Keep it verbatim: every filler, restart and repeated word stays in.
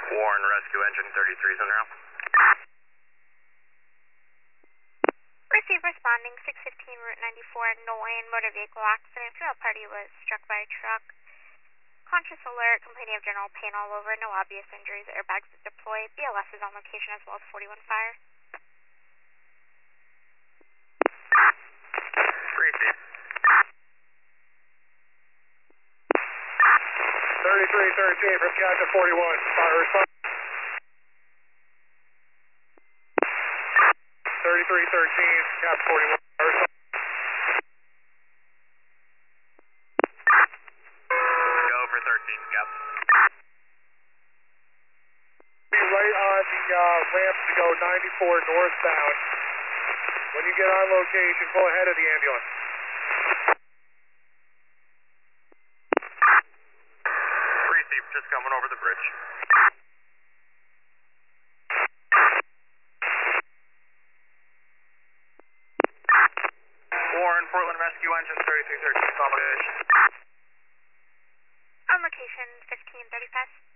Warren Rescue Engine thirty-three is in route. Receive responding six fifteen Route ninety-four, Nolan motor vehicle accident. Female party was struck by a truck. Conscious alert, complaining of general pain all over, no obvious injuries, airbags deployed. B L S is on location as well as forty-one fire. Receive. thirty-three thirteen from Captain forty-one, fire response. thirty-three thirteen, Captain forty-one, fire response. Go for thirteen, Cap. Be right on the uh, ramp to go ninety-four northbound. When you get on location, pull ahead of the ambulance. Receive, just coming over the bridge. Warren, Portland Rescue Engine thirty-three thirteen, accommodation. On location fifteen thirty-five.